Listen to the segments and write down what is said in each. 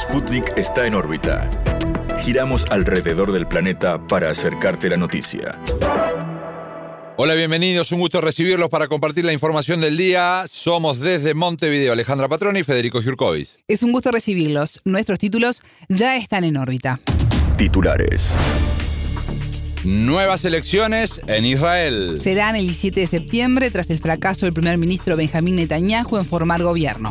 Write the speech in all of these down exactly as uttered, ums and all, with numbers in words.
Sputnik está en órbita. Giramos alrededor del planeta para acercarte la noticia. Hola, bienvenidos. Un gusto recibirlos para compartir la información del día. Somos desde Montevideo, Alejandra Patroni y Federico Jurkovic. Es un gusto recibirlos. Nuestros títulos ya están en órbita. Titulares. Nuevas elecciones en Israel. Serán el diecisiete de septiembre tras el fracaso del primer ministro Benjamín Netanyahu en formar gobierno.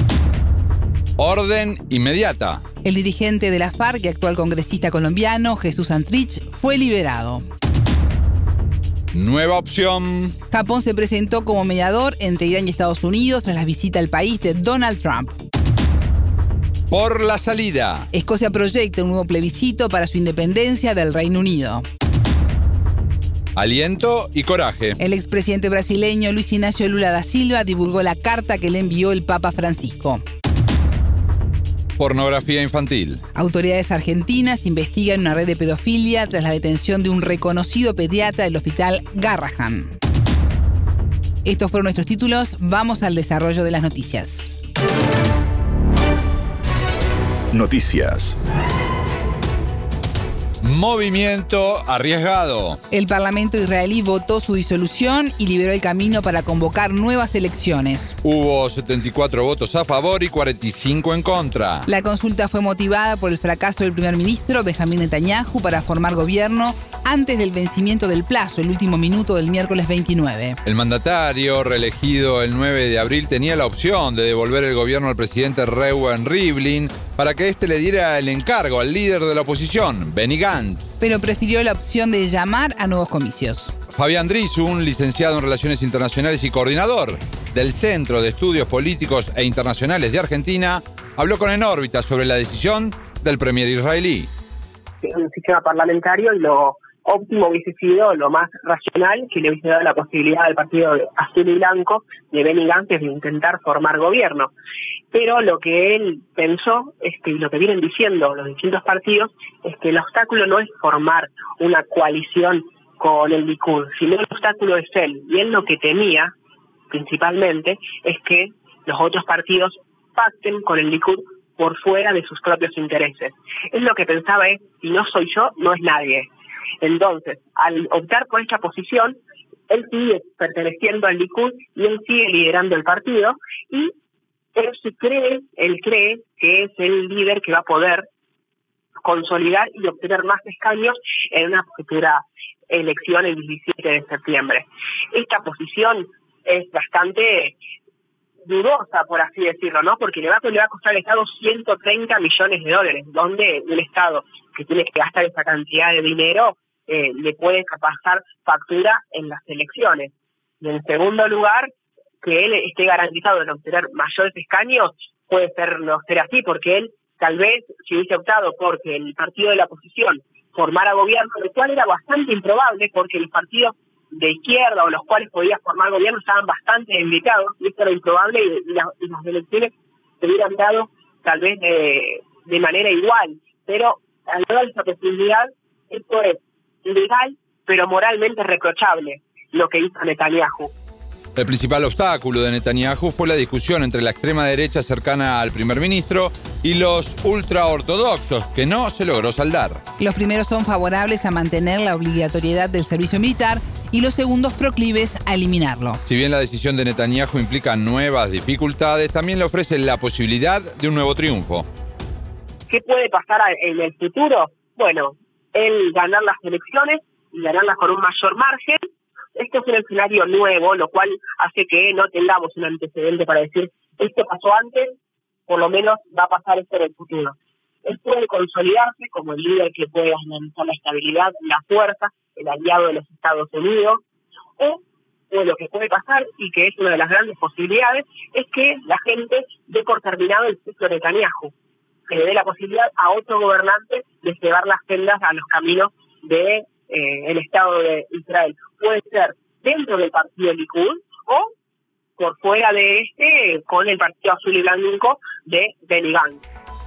Orden inmediata. El dirigente de la FARC y actual congresista colombiano, Jesús Santrich, fue liberado. Nueva opción. Japón se presentó como mediador entre Irán y Estados Unidos tras la visita al país de Donald Trump. Por la salida. Escocia proyecta un nuevo plebiscito para su independencia del Reino Unido. Aliento y coraje. El expresidente brasileño Luis Ignacio Lula da Silva divulgó la carta que le envió el Papa Francisco. Pornografía infantil. Autoridades argentinas investigan una red de pedofilia tras la detención de un reconocido pediatra del hospital Garrahan. Estos fueron nuestros títulos. Vamos al desarrollo de las noticias. Noticias. Movimiento arriesgado. El Parlamento israelí votó su disolución y liberó el camino para convocar nuevas elecciones. Hubo setenta y cuatro votos a favor y cuarenta y cinco en contra. La consulta fue motivada por el fracaso del primer ministro Benjamín Netanyahu para formar gobierno antes del vencimiento del plazo, el último minuto del miércoles veintinueve. El mandatario, reelegido el nueve de abril, tenía la opción de devolver el gobierno al presidente Reuven Rivlin para que éste le diera el encargo al líder de la oposición, Benny Gantz. Pero prefirió la opción de llamar a nuevos comicios. Fabián Drisun, licenciado en Relaciones Internacionales y coordinador del Centro de Estudios Políticos e Internacionales de Argentina, habló con En órbita sobre la decisión del premier israelí. Un sistema parlamentario y lo óptimo hubiese sido, lo más racional, que le hubiese dado la posibilidad al partido azul y blanco de Benny Gantz de intentar formar gobierno. Pero lo que él pensó, este, y lo que vienen diciendo los distintos partidos, es que el obstáculo no es formar una coalición con el Likud, sino el obstáculo es él. Y él lo que temía, principalmente, es que los otros partidos pacten con el Likud por fuera de sus propios intereses. Él lo que pensaba es, si no soy yo, no es nadie. Entonces, al optar por esta posición, él sigue perteneciendo al Likud y él sigue liderando el partido y él se cree, él cree que es el líder que va a poder consolidar y obtener más escaños en una futura elección el diecisiete de septiembre. Esta posición es bastante dudosa, por así decirlo, ¿no? Porque le va, le va a costar al Estado ciento treinta millones de dólares, donde un Estado que tiene que gastar esa cantidad de dinero eh, le puede pasar factura en las elecciones. Y en segundo lugar, que él esté garantizado en obtener mayores escaños, puede ser no ser así, porque él tal vez si hubiese optado porque el partido de la oposición formara gobierno, lo cual era bastante improbable, porque los partidos de izquierda o los cuales podía formar gobierno estaban bastante debilitados, y esto era improbable, y, y, las, y las elecciones se hubieran dado tal vez de, de manera igual, pero al dar esa posibilidad, esto es ilegal, pero moralmente reprochable, lo que hizo Netanyahu. El principal obstáculo de Netanyahu fue la discusión entre la extrema derecha cercana al primer ministro y los ultraortodoxos, que no se logró saldar. Los primeros son favorables a mantener la obligatoriedad del servicio militar y los segundos proclives a eliminarlo. Si bien la decisión de Netanyahu implica nuevas dificultades, también le ofrece la posibilidad de un nuevo triunfo. ¿Qué puede pasar en el futuro? Bueno, él ganar las elecciones y ganarlas con un mayor margen. Este es un escenario nuevo, lo cual hace que no tengamos un antecedente para decir esto pasó antes, por lo menos va a pasar esto en el futuro. Él puede consolidarse como el líder que puede analizar la estabilidad, la fuerza, el aliado de los Estados Unidos, o, o lo que puede pasar, y que es una de las grandes posibilidades, es que la gente dé por terminado el ciclo de Netanyahu, que le dé la posibilidad a otro gobernante de llevar las sendas a los caminos de Eh, el Estado de Israel. Puede ser dentro del partido Likud o por fuera de este con el partido azul y blanco de Benny Gantz.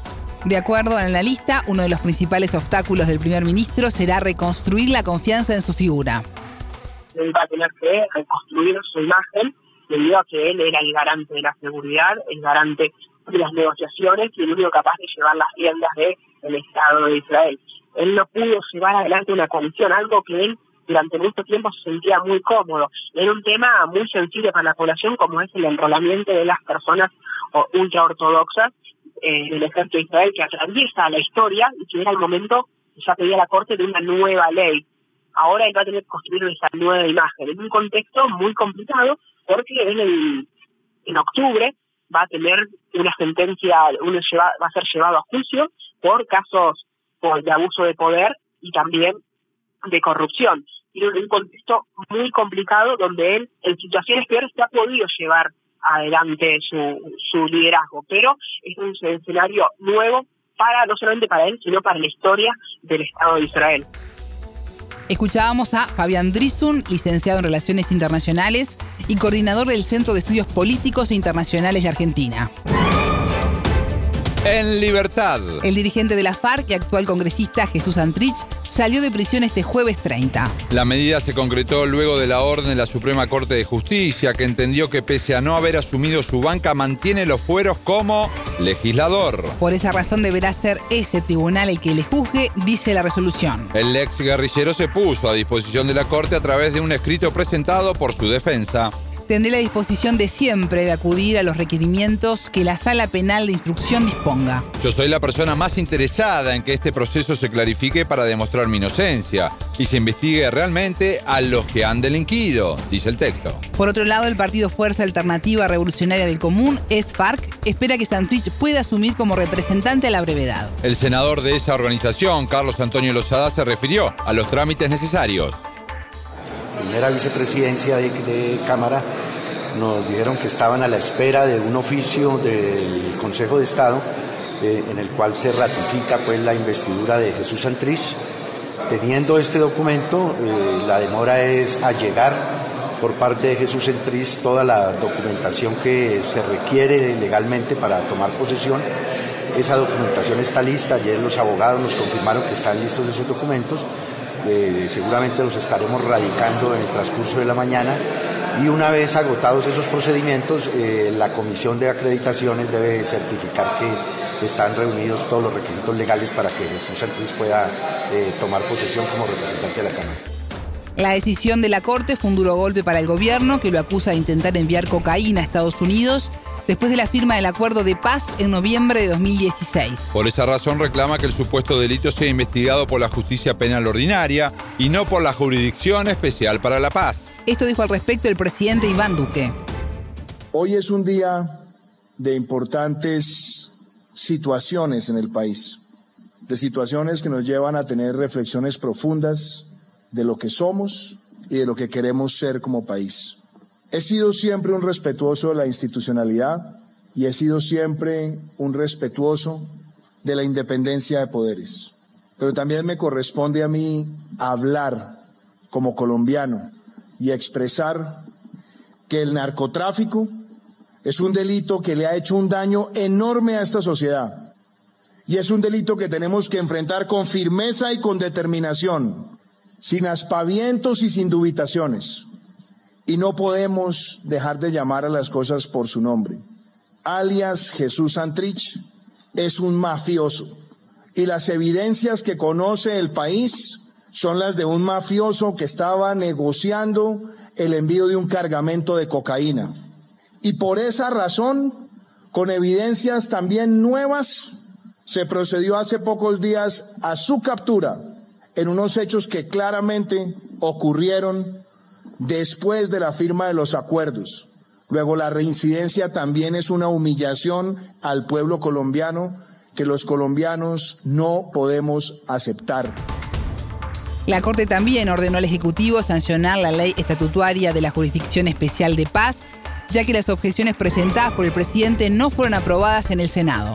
De acuerdo a la lista, uno de los principales obstáculos del primer ministro será reconstruir la confianza en su figura. Él va a tener que reconstruir su imagen debido a que él era el garante de la seguridad, el garante de las negociaciones y el único capaz de llevar las riendas del Estado de Israel. Él no pudo llevar adelante una coalición, algo que él durante mucho tiempo se sentía muy cómodo. Era un tema muy sensible para la población, como es el enrolamiento de las personas ultraortodoxas eh, del ejército de Israel, que atraviesa la historia y que era el momento que ya pedía la Corte de una nueva ley. Ahora él va a tener que construir esa nueva imagen, en un contexto muy complicado, porque en, el, en octubre va a tener una sentencia, uno lleva, va a ser llevado a juicio por casos por, de abuso de poder y también de corrupción. Y en un contexto muy complicado donde él, en situaciones peores, se ha podido llevar adelante su, su liderazgo, pero es un escenario nuevo para no solamente para él, sino para la historia del Estado de Israel. Escuchábamos a Fabián Drisun, licenciado en Relaciones Internacionales y coordinador del Centro de Estudios Políticos e Internacionales de Argentina. En libertad. El dirigente de la FARC y actual congresista Jesús Santrich salió de prisión este jueves treinta. La medida se concretó luego de la orden de la Suprema Corte de Justicia, que entendió que pese a no haber asumido su banca, mantiene los fueros como legislador. Por esa razón deberá ser ese tribunal el que le juzgue, dice la resolución. El ex guerrillero se puso a disposición de la Corte a través de un escrito presentado por su defensa. Tendré la disposición de siempre de acudir a los requerimientos que la Sala Penal de Instrucción disponga. Yo soy la persona más interesada en que este proceso se clarifique para demostrar mi inocencia y se investigue realmente a los que han delinquido, dice el texto. Por otro lado, el partido Fuerza Alternativa Revolucionaria del Común, es FARC, espera que Santrich pueda asumir como representante a la brevedad. El senador de esa organización, Carlos Antonio Lozada, se refirió a los trámites necesarios. Primera vicepresidencia de, de Cámara nos dijeron que estaban a la espera de un oficio del Consejo de Estado eh, en el cual se ratifica pues la investidura de Jesús Santrich. Teniendo este documento, eh, la demora es allegar por parte de Jesús Santrich toda la documentación que se requiere legalmente para tomar posesión. Esa documentación está lista, ayer los abogados nos confirmaron que están listos esos documentos. Eh, seguramente los estaremos radicando en el transcurso de la mañana y una vez agotados esos procedimientos, eh, la Comisión de Acreditaciones debe certificar que están reunidos todos los requisitos legales para que Jesús Santrich pueda eh, tomar posesión como representante de la Cámara. La decisión de la Corte fue un duro golpe para el gobierno, que lo acusa de intentar enviar cocaína a Estados Unidos después de la firma del acuerdo de paz en noviembre de dos mil dieciséis. Por esa razón reclama que el supuesto delito sea investigado por la justicia penal ordinaria y no por la Jurisdicción Especial para la Paz. Esto dijo al respecto el presidente Iván Duque. Hoy es un día de importantes situaciones en el país, de situaciones que nos llevan a tener reflexiones profundas de lo que somos y de lo que queremos ser como país. He sido siempre un respetuoso de la institucionalidad y he sido siempre un respetuoso de la independencia de poderes. Pero también me corresponde a mí hablar como colombiano y expresar que el narcotráfico es un delito que le ha hecho un daño enorme a esta sociedad y es un delito que tenemos que enfrentar con firmeza y con determinación, sin aspavientos y sin dubitaciones. Y no podemos dejar de llamar a las cosas por su nombre. Alias Jesús Santrich es un mafioso y las evidencias que conoce el país son las de un mafioso que estaba negociando el envío de un cargamento de cocaína. Y por esa razón, con evidencias también nuevas, se procedió hace pocos días a su captura en unos hechos que claramente ocurrieron después de la firma de los acuerdos. Luego, la reincidencia también es una humillación al pueblo colombiano que los colombianos no podemos aceptar. La Corte también ordenó al Ejecutivo sancionar la ley estatutaria de la Jurisdicción Especial de Paz, ya que las objeciones presentadas por el presidente no fueron aprobadas en el Senado.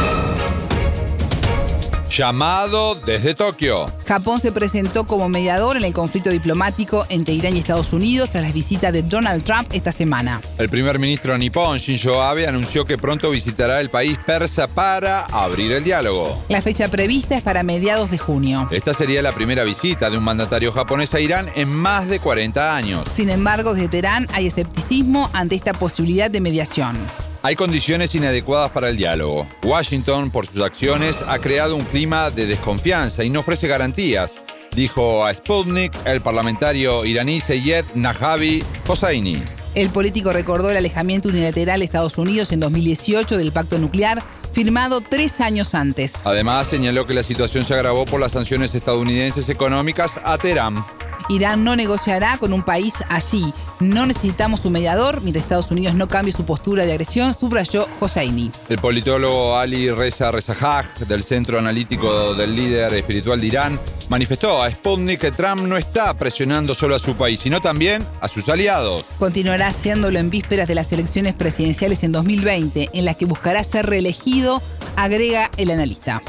Llamado desde Tokio. Japón se presentó como mediador en el conflicto diplomático entre Irán y Estados Unidos tras las visitas de Donald Trump esta semana. El primer ministro nipón, Shinzo Abe, anunció que pronto visitará el país persa para abrir el diálogo. La fecha prevista es para mediados de junio. Esta sería la primera visita de un mandatario japonés a Irán en más de cuarenta años. Sin embargo, desde Teherán hay escepticismo ante esta posibilidad de mediación. Hay condiciones inadecuadas para el diálogo. Washington, por sus acciones, ha creado un clima de desconfianza y no ofrece garantías, dijo a Sputnik el parlamentario iraní Seyed Najavi Hosseini. El político recordó el alejamiento unilateral de Estados Unidos en dos mil dieciocho del pacto nuclear, firmado tres años antes. Además, señaló que la situación se agravó por las sanciones estadounidenses económicas a Teherán. Irán no negociará con un país así. No necesitamos un mediador mientras Estados Unidos no cambie su postura de agresión, subrayó Hosseini. El politólogo Ali Reza Rezajaj, del Centro Analítico del Líder Espiritual de Irán, manifestó a Sputnik que Trump no está presionando solo a su país, sino también a sus aliados. Continuará haciéndolo en vísperas de las elecciones presidenciales en dos mil veinte, en las que buscará ser reelegido, agrega el analista.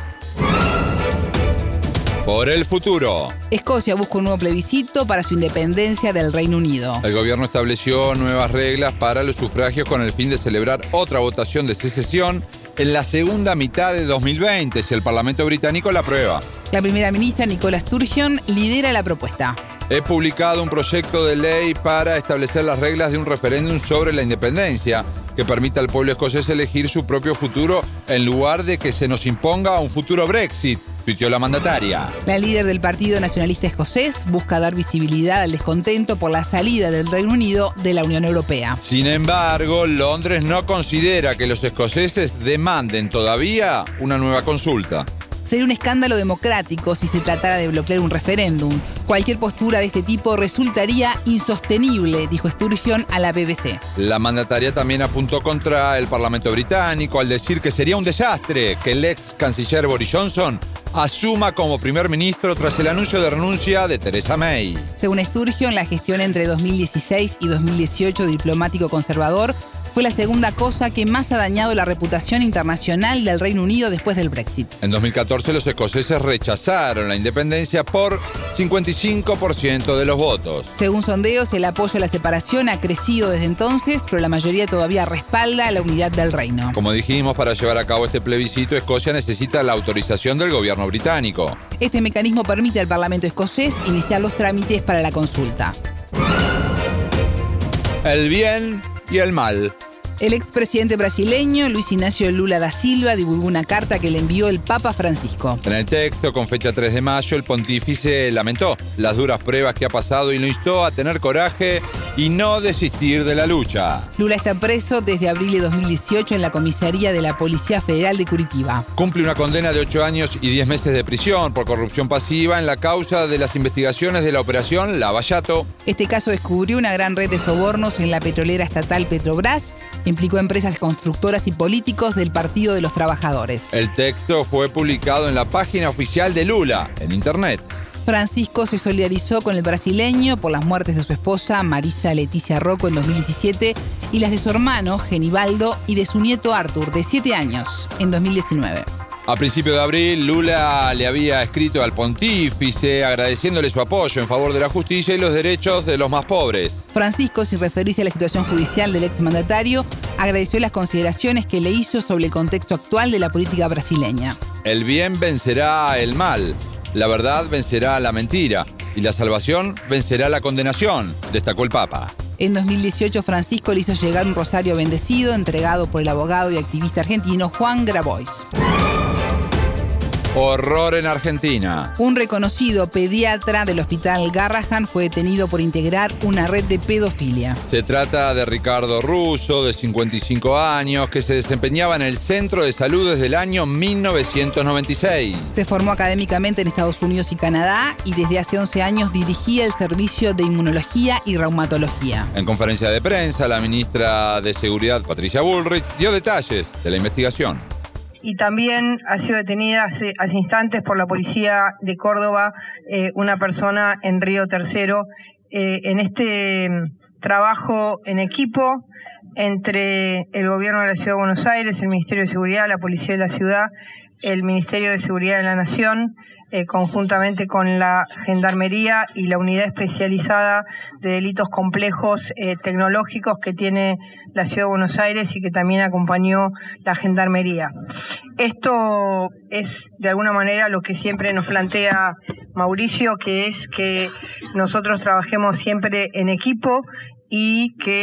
Por el futuro. Escocia busca un nuevo plebiscito para su independencia del Reino Unido. El gobierno estableció nuevas reglas para los sufragios con el fin de celebrar otra votación de secesión en la segunda mitad de dos mil veinte, si el Parlamento británico la aprueba. La primera ministra Nicola Sturgeon lidera la propuesta. He publicado un proyecto de ley para establecer las reglas de un referéndum sobre la independencia que permita al pueblo escocés elegir su propio futuro en lugar de que se nos imponga un futuro Brexit, tuiteó la mandataria. La líder del Partido Nacionalista Escocés busca dar visibilidad al descontento por la salida del Reino Unido de la Unión Europea. Sin embargo, Londres no considera que los escoceses demanden todavía una nueva consulta. Sería un escándalo democrático si se tratara de bloquear un referéndum. Cualquier postura de este tipo resultaría insostenible, dijo Sturgeon a la B B C. La mandataria también apuntó contra el Parlamento británico al decir que sería un desastre que el ex canciller Boris Johnson asuma como primer ministro tras el anuncio de renuncia de Theresa May. Según Sturgeon, la gestión entre dos mil dieciséis y dos mil dieciocho del diplomático conservador fue la segunda cosa que más ha dañado la reputación internacional del Reino Unido después del Brexit. En dos mil catorce los escoceses rechazaron la independencia por cincuenta y cinco por ciento de los votos. Según sondeos, el apoyo a la separación ha crecido desde entonces, pero la mayoría todavía respalda la unidad del reino. Como dijimos, para llevar a cabo este plebiscito, Escocia necesita la autorización del gobierno británico. Este mecanismo permite al Parlamento escocés iniciar los trámites para la consulta. El bien y el mal. El expresidente brasileño Luis Ignacio Lula da Silva divulgó una carta que le envió el Papa Francisco. En el texto, con fecha tres de mayo, el pontífice lamentó las duras pruebas que ha pasado y lo instó a tener coraje y no desistir de la lucha. Lula está preso desde abril de dos mil dieciocho en la comisaría de la Policía Federal de Curitiba. Cumple una condena de ocho años y diez meses de prisión por corrupción pasiva en la causa de las investigaciones de la operación Lava Jato. Este caso descubrió una gran red de sobornos en la petrolera estatal Petrobras. Implicó empresas constructoras y políticos del Partido de los Trabajadores. El texto fue publicado en la página oficial de Lula, en Internet. Francisco se solidarizó con el brasileño por las muertes de su esposa Marisa Leticia Rocco en dos mil diecisiete y las de su hermano Genibaldo y de su nieto Arthur, de siete años, en dos mil diecinueve. A principios de abril, Lula le había escrito al pontífice agradeciéndole su apoyo en favor de la justicia y los derechos de los más pobres. Francisco, sin referirse a la situación judicial del exmandatario, agradeció las consideraciones que le hizo sobre el contexto actual de la política brasileña. El bien vencerá el mal, la verdad vencerá la mentira y la salvación vencerá la condenación, destacó el Papa. En dos mil dieciocho, Francisco le hizo llegar un rosario bendecido entregado por el abogado y activista argentino Juan Grabois. Horror en Argentina. Un reconocido pediatra del hospital Garrahan fue detenido por integrar una red de pedofilia. Se trata de Ricardo Russo, de cincuenta y cinco años, que se desempeñaba en el Centro de Salud desde el año mil novecientos noventa y seis. Se formó académicamente en Estados Unidos y Canadá y desde hace once años dirigía el servicio de inmunología y reumatología. En conferencia de prensa, la ministra de Seguridad, Patricia Bullrich, dio detalles de la investigación. Y también ha sido detenida hace, hace instantes por la policía de Córdoba eh, una persona en Río Tercero. Eh, en este trabajo en equipo entre el gobierno de la Ciudad de Buenos Aires, el Ministerio de Seguridad, la Policía de la Ciudad, el Ministerio de Seguridad de la Nación, eh, conjuntamente con la Gendarmería y la Unidad Especializada de Delitos Complejos eh, Tecnológicos que tiene la Ciudad de Buenos Aires y que también acompañó la Gendarmería. Esto es de alguna manera lo que siempre nos plantea Mauricio, que es que nosotros trabajemos siempre en equipo y que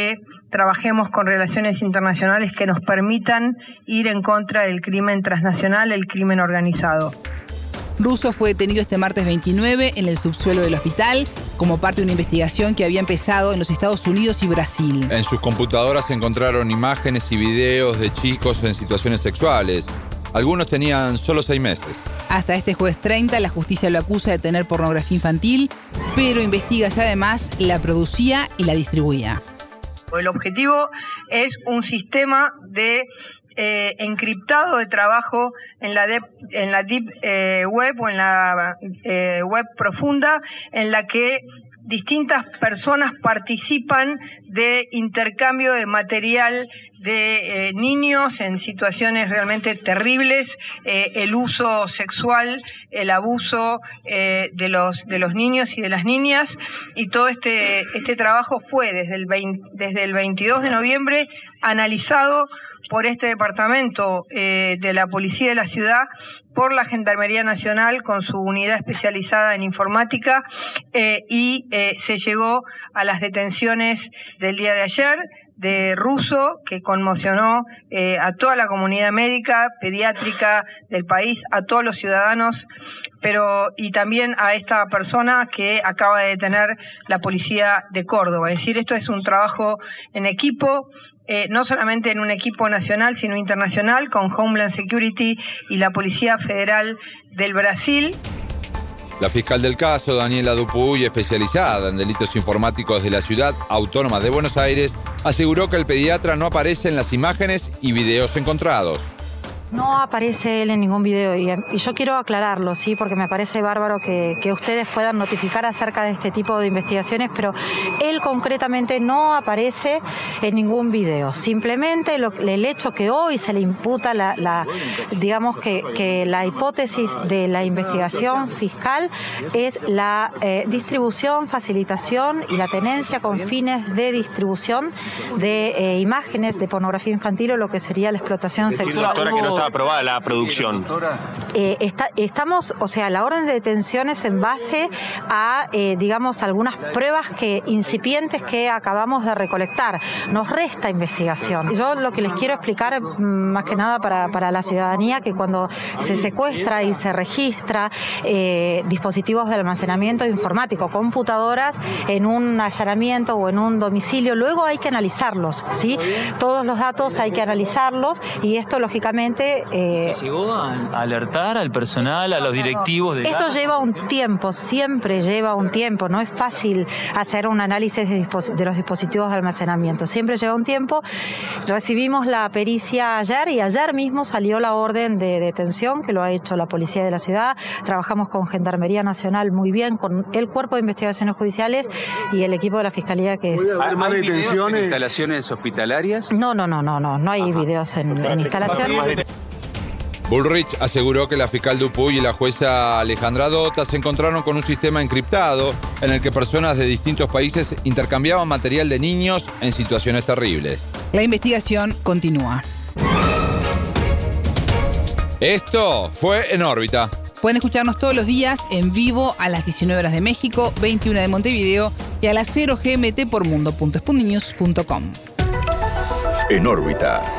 trabajemos con relaciones internacionales que nos permitan ir en contra del crimen transnacional, el crimen organizado. Russo fue detenido este martes veintinueve en el subsuelo del hospital como parte de una investigación que había empezado en los Estados Unidos y Brasil. En sus computadoras se encontraron imágenes y videos de chicos en situaciones sexuales. Algunos tenían solo seis meses. Hasta este jueves treinta, la justicia lo acusa de tener pornografía infantil, pero investiga si además la producía y la distribuía. El objetivo es un sistema de eh, encriptado de trabajo en la, de, en la deep eh, web o en la eh, web profunda, en la que distintas personas participan de intercambio de material de eh, niños en situaciones realmente terribles, eh, el uso sexual, el abuso eh, de los de los niños y de las niñas, y todo este este trabajo fue desde el veinte, desde el veintidós de noviembre analizado por este departamento eh, de la Policía de la Ciudad, por la Gendarmería Nacional con su unidad especializada en informática, eh, y eh, se llegó a las detenciones del día de ayer de Russo, que conmocionó eh, a toda la comunidad médica, pediátrica del país, a todos los ciudadanos, pero y también a esta persona que acaba de detener la Policía de Córdoba. Es decir, esto es un trabajo en equipo, Eh, no solamente en un equipo nacional, sino internacional, con Homeland Security y la Policía Federal del Brasil. La fiscal del caso, Daniela Dupuy, especializada en delitos informáticos de la Ciudad Autónoma de Buenos Aires, aseguró que el pediatra no aparece en las imágenes y videos encontrados. No aparece él en ningún video y, y yo quiero aclararlo, sí, porque me parece bárbaro que, que ustedes puedan notificar acerca de este tipo de investigaciones, pero él concretamente no aparece en ningún video. Simplemente lo, el hecho que hoy se le imputa la, la digamos que, que la hipótesis de la investigación fiscal es la eh, distribución, facilitación y la tenencia con fines de distribución de eh, imágenes de pornografía infantil o lo que sería la explotación sexual. Aprobada la producción. Eh, está, estamos, o sea, la orden de detención es en base a, eh, digamos, algunas pruebas que incipientes que acabamos de recolectar. Nos resta investigación. Yo lo que les quiero explicar, más que nada para, para la ciudadanía, que cuando se secuestra y se registra eh, dispositivos de almacenamiento informático, computadoras, en un allanamiento o en un domicilio, luego hay que analizarlos, ¿sí? Todos los datos hay que analizarlos y esto, lógicamente, Eh, ¿Se llegó a alertar al personal, a los directivos de Esto gas? lleva un tiempo, siempre lleva un tiempo. No es fácil hacer un análisis de, dispos- de los dispositivos de almacenamiento. Siempre lleva un tiempo. Recibimos la pericia ayer y ayer mismo salió la orden de detención que lo ha hecho la Policía de la Ciudad. Trabajamos con Gendarmería Nacional muy bien, con el Cuerpo de Investigaciones Judiciales y el equipo de la Fiscalía que es... ¿Hay más detenciones en instalaciones hospitalarias? No, no, no, no, no, no hay videos en, en instalaciones. Bullrich aseguró que la fiscal Dupuy y la jueza Alejandra Dota se encontraron con un sistema encriptado en el que personas de distintos países intercambiaban material de niños en situaciones terribles. La investigación continúa. Esto fue En órbita. Pueden escucharnos todos los días en vivo a las diecinueve horas de México, veintiuna de Montevideo y a las cero G M T por mundo punto sputniknews punto com. En órbita.